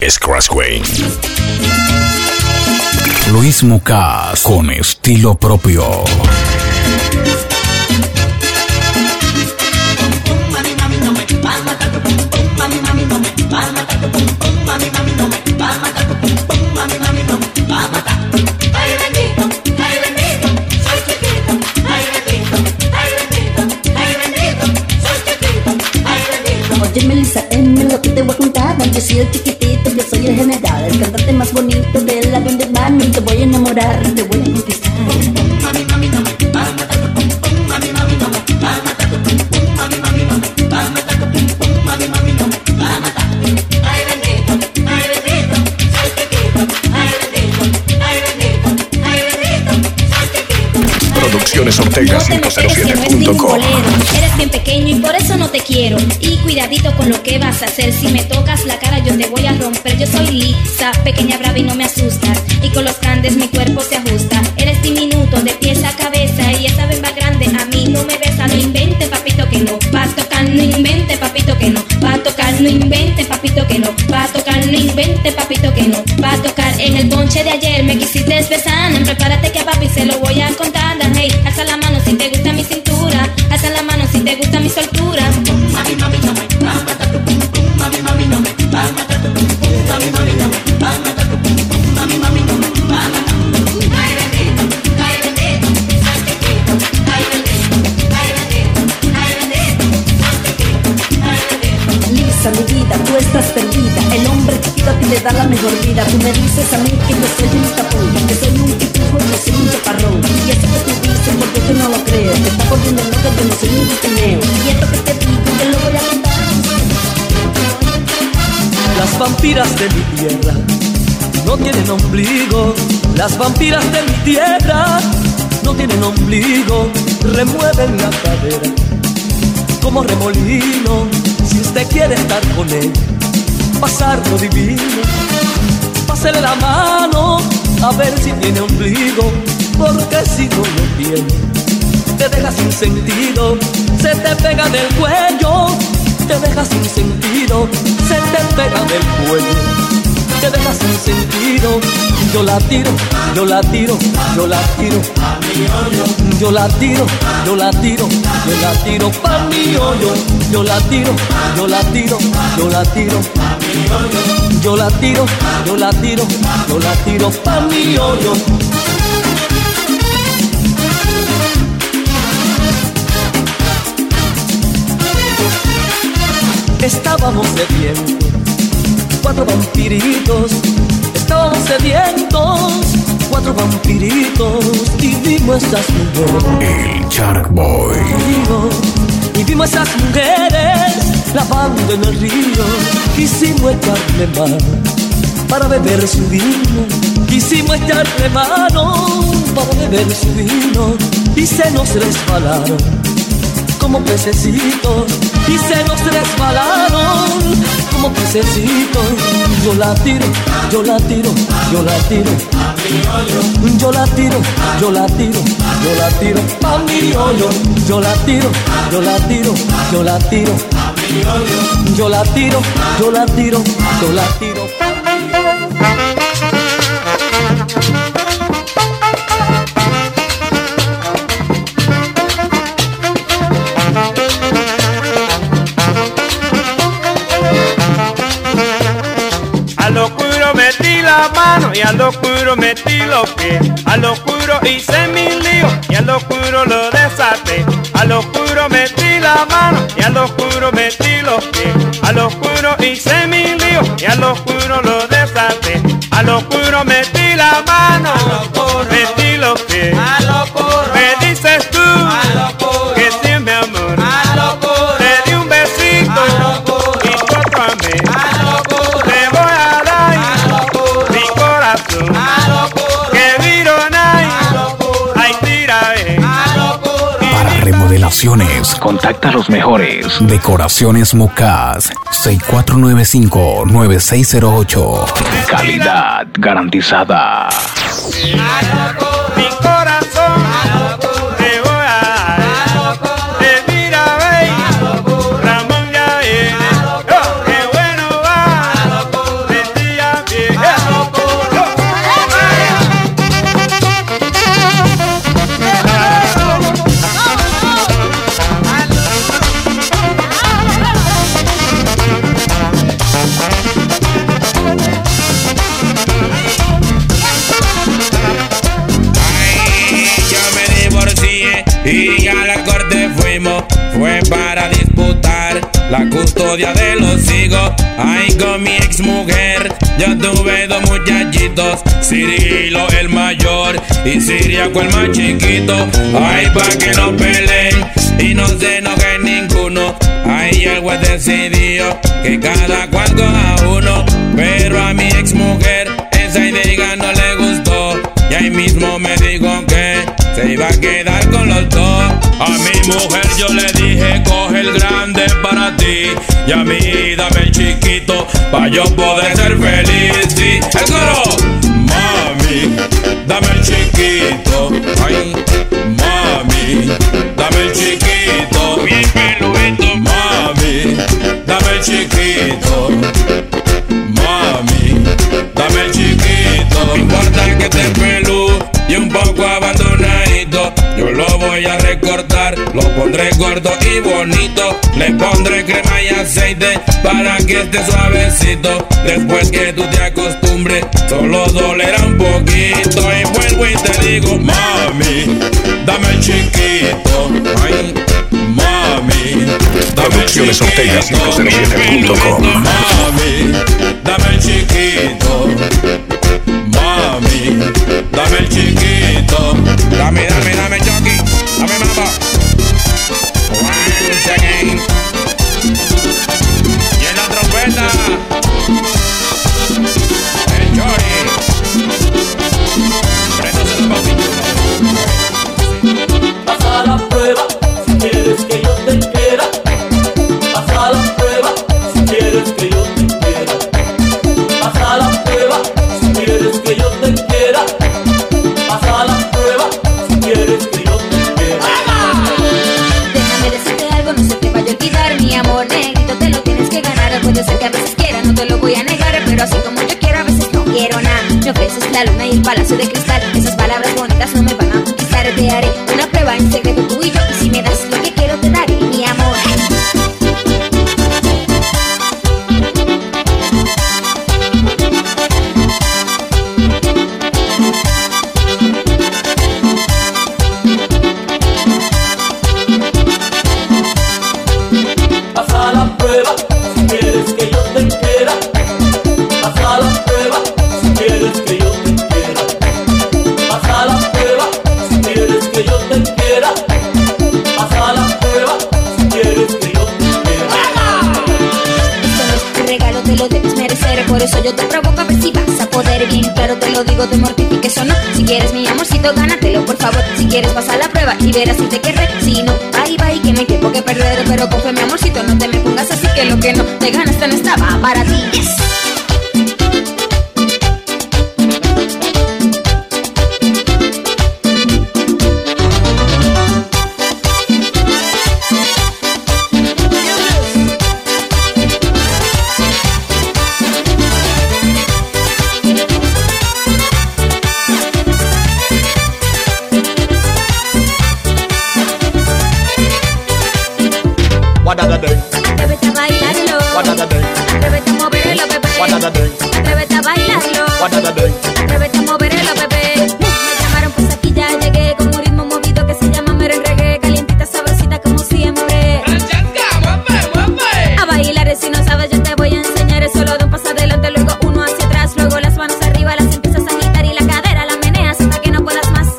Scratchway. Luis Mucas con estilo propio. Oye Melissa, lo que te voy a contar. Yo soy el chiquitito, yo soy el general, el cantante más bonito del avión de mami. Te voy a enamorar, te voy a conquistar. Producciones Ortega 507.com. Eres bien pequeño y por eso no te quiero. Y cuidadito con lo que vas a hacer. Si me tocas la cara yo te voy a romper. Yo soy lisa, pequeña, brava y no me asustas. Y con los grandes mi cuerpo se ajusta. Eres diminuto de pies a cabeza. Y esa bemba grande a mí no me besa. No invente papito que no. Va a tocar, no invente papito que no. Va a tocar, no invente papito que no. Va a tocar, no invente papito que no. Va a tocar en el ponche de ayer. Me quisiste besar. Prepárate que a papi se lo voy a contar. Hey, alza la mano si te gusta mi cintura. Alza la mano si te gusta mi soltura. Mami, mami, no me va a matar tu pum pum. Mami, mami, no me va a matar tu pum pum. Mami, mami, no me va a matar tu pum pum. Mami, mami, no me va a matar tu pum pum. Ay, bendito, ay, bendito, ay, chiquito, ay, bendito, ay, bendito, ay, bendito, ay, chiquito, ay, bendito. Lisa, mi vida, tú estás perdida. El hombre chiquito a ti le da la mejor vida. Tú me dices a mí que yo soy un capullo, que soy un pitufo, yo soy un chaparrón. Y eso que tú dices, porque tú no lo crees. Te está volviendo loca, yo no soy un guitineo. Y esto que te digo, te lo voy a contar. Las vampiras de mi tierra no tienen ombligo. Las vampiras de mi tierra no tienen ombligo. Remueven la cadera como remolino. Si usted quiere estar con él, pasarlo divino, pásele la mano a ver si tiene ombligo. Porque si no lo tiene, te deja sin sentido. Se te pega del cuello, te deja sin sentido. Se te pega del cuello, te deja sin sentido. Yo la tiro, yo la tiro, yo la tiro pa' mi hoyo. Yo la tiro, yo la tiro, yo la tiro pa' mi hoyo. Yo la tiro, yo la tiro, yo la tiro pa' mi hoyo. Yo la tiro, yo la tiro, yo la tiro pa' mi hoyo. Estábamos sedientos, 4 vampiritos. Estábamos sedientos, 4 vampiritos. Y vimos esas mujeres, El Shark Boy. y vimos esas mujeres lavando en el río. Quisimos echarle mano para beber su vino. Quisimos echarle mano para beber su vino. Y se nos resbalaron como pececitos. Y se nos resbalaron como pececitos. Yo la tiro, yo la tiro, yo la tiro pa' mi hoyo. Yo la tiro, yo la tiro, yo la tiro pa' mi hoyo. Yo la tiro, yo la tiro, yo la tiro pa' mi hoyo. Yo la tiro, yo la tiro, yo la tiro pa' mi hoyo. A lo oscuro metí la mano y a lo oscuro metí los pies. A lo oscuro hice mi lío y a lo oscuro lo desaté. A lo oscuro metí la mano y a lo oscuro metí los pies. A lo oscuro hice mi lío y a lo oscuro lo desaté. A lo oscuro metí la mano, metí los pies. Me dices tú que sí, mi amor. Te di un besito y tú otro a mí. Te voy a dar mi corazón. Que vironay, ay tira Para remodelaciones, contacta a los mejores. Decoraciones Mucas 6495-9608. Calidad garantizada. mi corazón. Te voy a dar. Te mira, baby. Ramón ya viene. Oh, qué bueno va. Vestía otro día de los sigo. Ay, con mi ex mujer yo tuve dos muchachitos, Cirilo el mayor y Siriaco el más chiquito. Ay, pa' que no peleen y no se enojen ninguno. Ay, el juez decidió que cada cual coja uno, pero a mi ex mujer esa idea no le gustó y ahí mismo me dijo que se iba a quedar con los dos. A mi mujer yo le dije, coge el grande para ti y a mí dame el chiquito pa' yo poder ser feliz. Sí, el coro. Mami, dame el chiquito. Ay, mami, dame el chiquito. Bien peludito. Mami, dame el chiquito. Mami, dame el chiquito. No importa que esté peludo y un poco abandonadito, yo lo voy a recortar, lo pondré gordo y bonito. Le pondré crema y aceite para que esté suavecito. Después que tú te acostumbres, solo dolerá un poquito. Y vuelvo y te digo, mami, dame el chiquito. Ay, mami, dame el chiquito. Mami, dame el chiquito. Mami, dame el chiquito. Dame, dame, dame, Chucky. Dame, mamá. Once again. Y en la trompeta, el Johnny. Préndase los papichulos. Pasa la prueba si quieres que yo te quiera. Pasa la prueba si quieres que yo te quiera. Pasa la prueba si quieres que yo te quiera. Pasa la prueba si quieres que yo te quiera. Déjame decirte algo, no se te vaya a olvidar, mi amor negrito, te lo tienes que ganar. Puede ser que a veces quiera, no te lo voy a negar, pero así como yo quiero, a veces no quiero nada. Me ofreces la luna y el palacio de cristal, esas palabras bonitas no me van a conquistar. Te haré una prueba en secreto tú y yo, y si me das lo que quiero te daré, mi amor. Pasa la prueba si quieres que yo te quiera. Pasa la prueba si quieres que yo te quiera. Pasa la prueba si quieres que yo te quiera. Pasa la prueba si quieres que yo te quiera. Esto no es un regalo, te lo debes merecer, por eso yo te provoco a ver si vas a poder. Bien claro te lo digo, te mortifiques o no. Si quieres mi amorcito, gánatelo por favor. Si quieres pasar la prueba y verás si te querré. Si no, bye bye, que me quepo que perder. Pero confía mi amorcito, no te me pongas así, que lo que no te ganaste no estaba para ti. Yes. Atrévete a bailarlo, atrévete a moverlo, bebé. Atrévete a bailarlo, atrévete a moverlo, bebé. Me llamaron pues aquí ya llegué con un ritmo movido que se llama merengue. Calientita, sabrosita como siempre. A bailar si no sabes yo te voy a enseñar. Es solo de un paso adelante, luego uno hacia atrás, luego las manos arriba, las empiezas a agitar y la cadera la meneas hasta que no puedas más.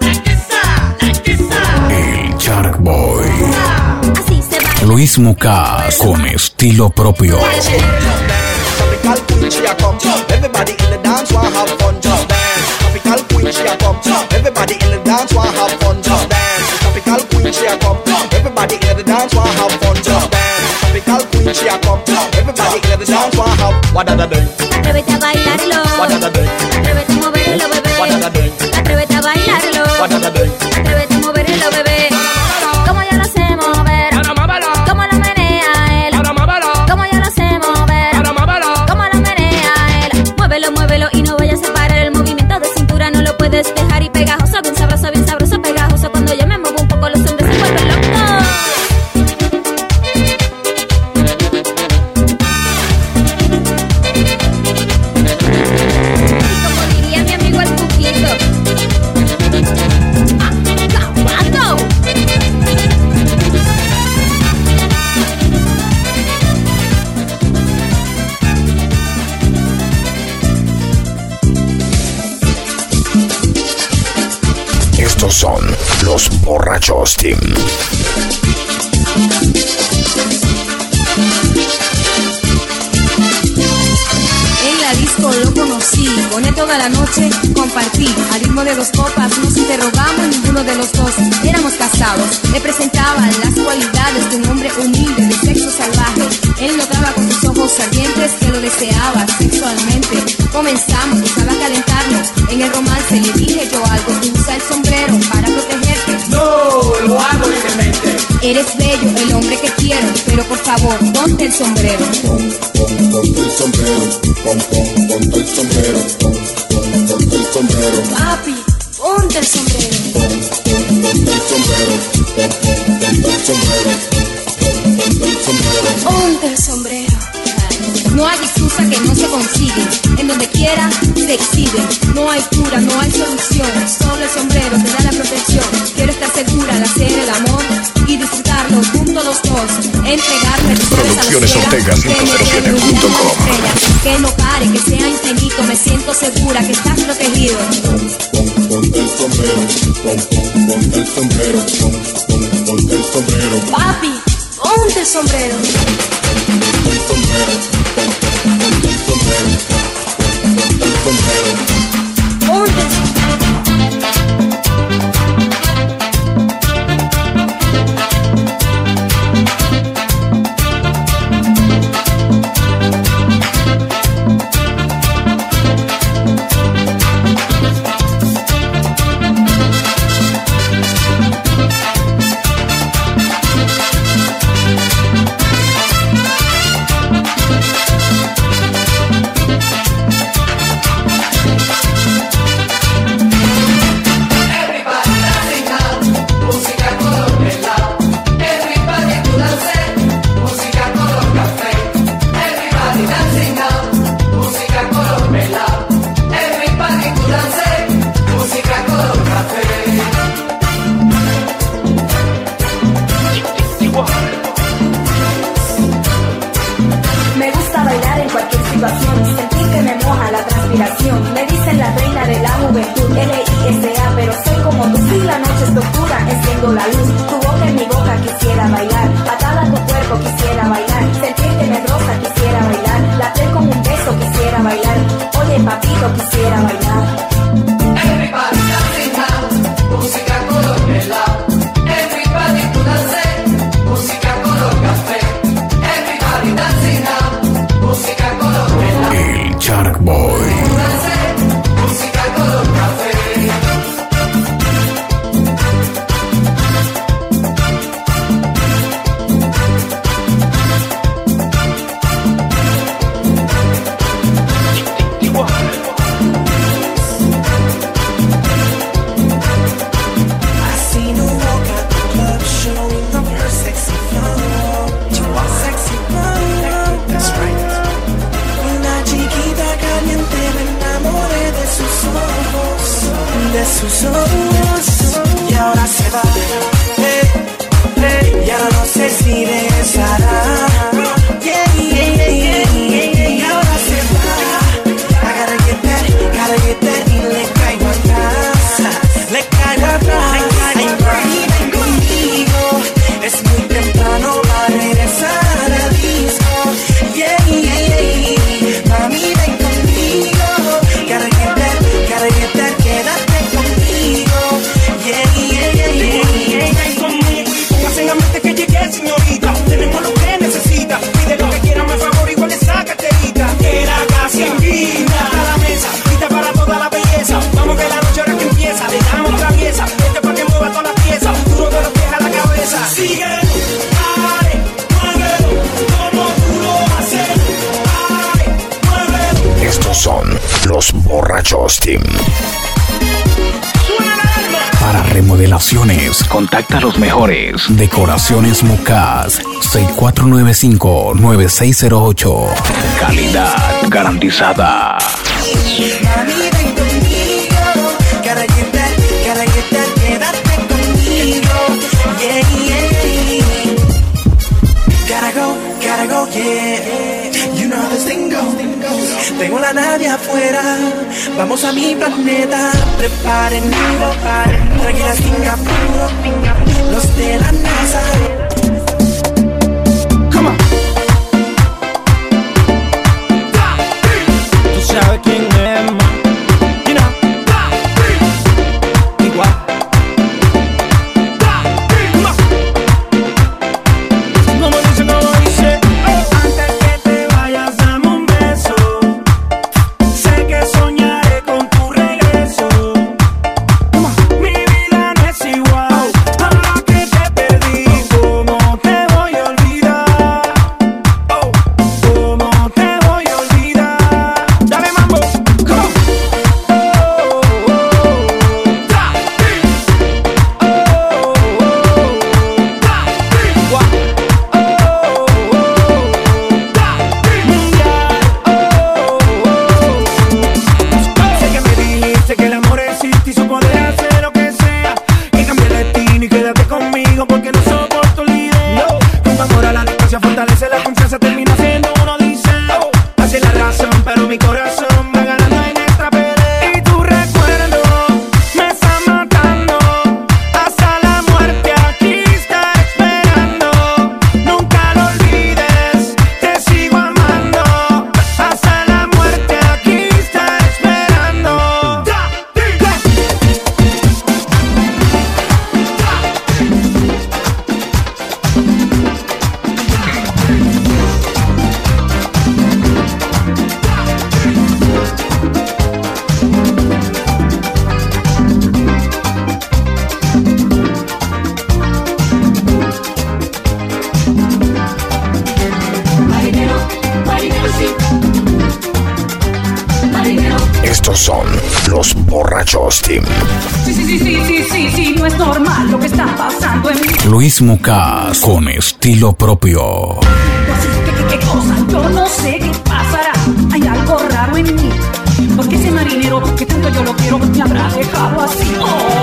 El Shark Boy. Así se va. Luis Mucas con estilo propio. Tropical queen, she a come. Everybody in the dance want have fun, just dance. Tropical queen, she a come. Everybody in the dance want have fun, just dance. Tropical queen, she a come. Everybody in the dance want have fun, just dance. Tropical queen, she a come. Everybody in the dance want have. What da da do? Atrévete a bailarlo, What da da do? atrévete a moverlo, What da da bebé. do? Atrévete a bailarlo, What da da do? atrévete a moverlo, bebé. Como yo lo sé mover, como lo menea él. Como yo lo sé mover, como lo menea él. Muévelo, muévelo y no vayas a parar. El movimiento de cintura no lo puedes dejar. Y pegajoso, bien sabroso, pegajoso. Cuando yo me muevo un poco los hombres se vuelven locos. son los borrachos team. En la disco lo conocí, pone toda la noche, compartí. Al ritmo de 2 copas nos interrogamos, ninguno de los dos éramos casados. Le presentaban las cualidades de un hombre humilde, de sexo salvaje. Él notaba con sus ojos ardientes que lo deseaba sexualmente. Comenzamos, buscaba calentarnos. En el romance le dije yo algo, tú usa el sombrero para protegerte. No, lo hago libremente. Eres bello, el hombre que quiero, pero por favor, ponte el sombrero. Ponte el sombrero, ponte el sombrero, ponte el sombrero. Papi, ponte el sombrero. Ponte el sombrero, ponte el sombrero, ponte el sombrero. Ponte el sombrero. No hay excusa que no se consigue. En donde quiera se exhibe. No hay cura, no hay solución. Solo el sombrero te da la protección. Quiero estar segura al hacer el amor y disfrutarlo juntos los dos. Entregarme Producciones Ortega 507.com. Que no pare, que sea infinito. Me siento segura que estás protegido. Ponte el sombrero, ponte el sombrero, ponte el sombrero. Papi, ponte el sombrero. Ponte el sombrero, ponte el sombrero, ponte el sombrero. Ponte el sombrero. Me gusta bailar en cualquier situación, sentir que me moja la transpiración. Me dicen la reina de la juventud, LISA, pero soy como tú. Si la noche es oscura, enciendo la luz. Tu boca en mi boca, quisiera bailar. Atada a tu cuerpo, quisiera bailar. Sentir que me roza, quisiera bailar. La piel con un beso, quisiera bailar. Oye, papito, quisiera bailar. Everybody dancing now, música color melao. Everybody to dance, música color café. Everybody dancing now, música color melao. El Shark Boy. Música color café. Sus ojos y ahora se va, y ahora no sé si regresará. Y ahora se va. I gotta get that, y le caigo atrás, Ay, mami, ven conmigo, es muy temprano para regresar al disco. Mami, ven conmigo, gotta get that, quédate conmigo. Ven conmigo y póngase en la mente que llegué, señorita. Tenemos lo que necesita, pide lo que quiera, más favor, igual esa carterita. Que la casa invita a la mesa, lista para toda la belleza. Vamos que la noche ahora que empieza, le damos la pieza. Este pa' que mueva toda la pieza, duro de los pies a la cabeza. Síguelo, dale, muévelo, como tú lo haces. Dale, muévelo. Estos son los borrachos team. Para remodelaciones, contacta a los mejores. Decoraciones Mucas, 6495-9608. Calidad garantizada. Mami, ven conmigo, gotta get that, quédate conmigo. Gotta go, yeah. You know how this thing goes. tengo la nave afuera. Vamos a mi planeta. Preparen nido, tranquila sin apuro. Los de la NASA. Come on. Tú sabes quién es, man. You know. Igual. Estos son los borrachos team. Sí, no es normal lo que está pasando en mí. Luis Mucas con estilo propio. ¿Qué cosa? Yo no sé qué pasará. Hay algo raro en mí. Porque ese marinero que tanto yo lo quiero me habrá dejado así.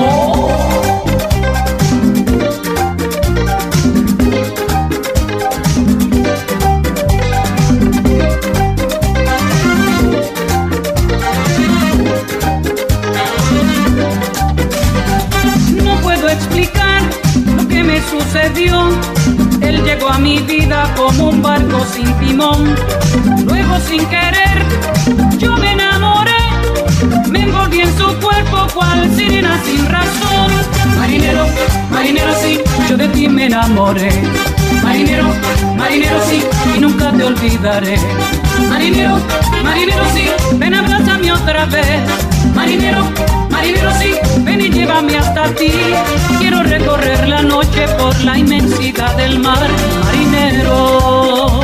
Explicar lo que me sucedió. Él llegó a mi vida como un barco sin timón. Luego sin querer yo me enamoré. Me envolví en su cuerpo cual sirena sin razón. Marinero, marinero sí, yo de ti me enamoré. Marinero, marinero sí, y nunca te olvidaré. Marinero, marinero sí, ven abrázame otra vez. Marinero, marinero sí, ven y llévame hasta ti. Quiero recorrer la noche por la inmensidad del mar. Marinero.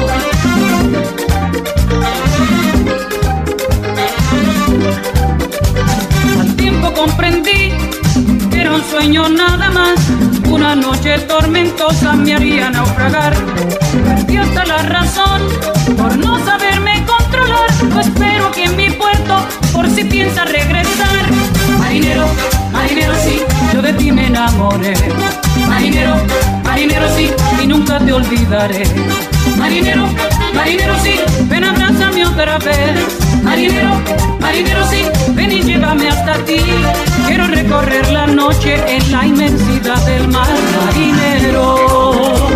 Al tiempo comprendí que era un sueño nada más. Una noche tormentosa me haría naufragar. Perdí hasta la razón por no saberme controlar. No espero aquí en mi puerto por si piensa regresar. Marinero, marinero sí, yo de ti me enamoré. Marinero, marinero sí, y nunca te olvidaré. Marinero, marinero sí, ven abrázame otra vez. Marinero, marinero sí, ven y llévame hasta ti. Quiero recorrer la noche en la inmensidad del mar. Marinero.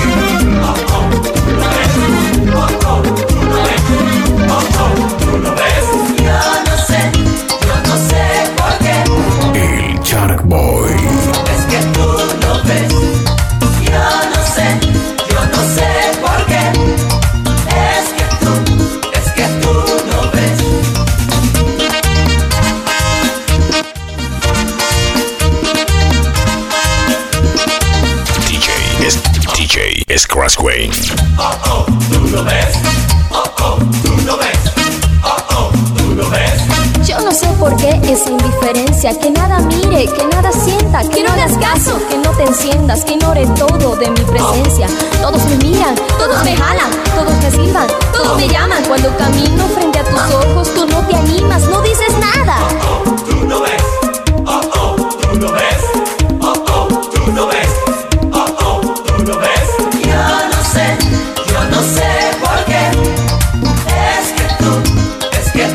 Yo no sé por qué. El Shark Boy. Es que tú no ves. Yo no sé por qué. Es que tú no ves. DJ es Crash Wayne. Tú no ves. Tú no ves. Tú no ves. Yo no sé por qué esa indiferencia, que nada mire, que nada sienta, que no hagas caso, que no te enciendas, que ignore todo de mi presencia. Todos me miran, todos me jalan, todos me silban, todos me llaman. Cuando camino frente a tus ojos, tú no te animas, no dices nada. Tú no ves. Tú no ves. Tú no ves. Tú no ves. Yo no sé por qué. Es que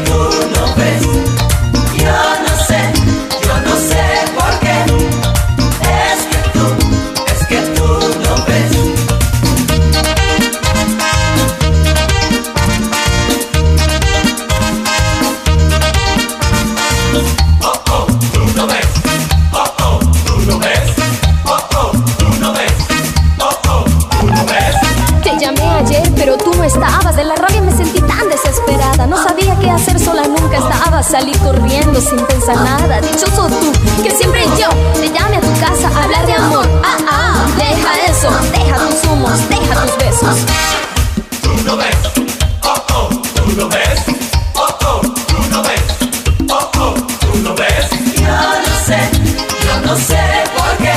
a salir corriendo sin pensar nada. Dichoso tú, que siempre yo te llame a tu casa a hablar de amor. Deja eso, deja tus humos, deja tus besos. Tú no ves, tú no ves, tú no ves, tú no ves. Yo no sé por qué.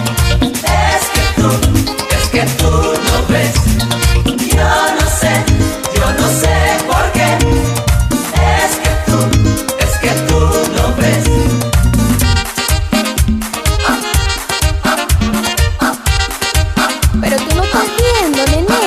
Es que tú no ves. Yo no sé por qué. Es que tú no ves. Pero tú no estás viendo, nene.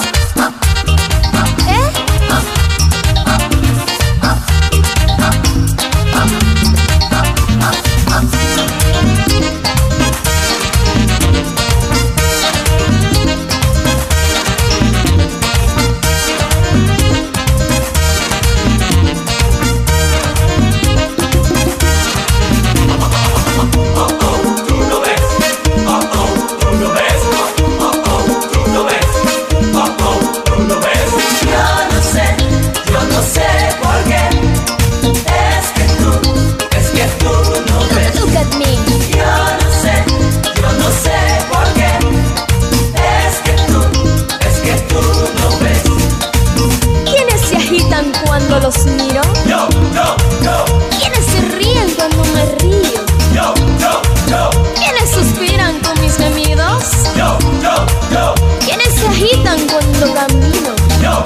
Los miro. Yo. ¿Quiénes se ríen cuando me río? Yo. ¿Quiénes suspiran con mis gemidos? Yo. ¿Quiénes se agitan cuando camino? Yo.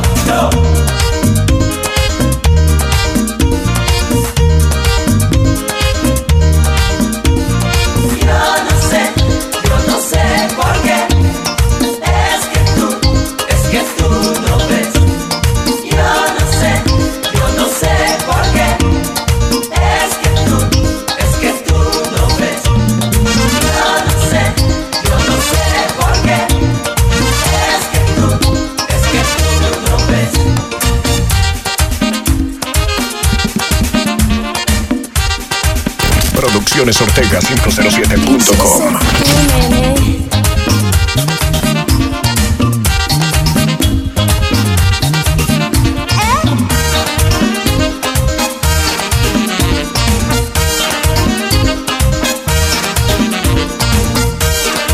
Yo no sé por qué. Es que tú no ves. Yo no sé por qué. Es que tú no ves. Yo no sé por qué. Es que tú no ves. Producciones Ortega 507.com.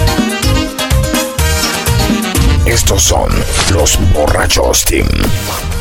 Estos son los Borrachos Team.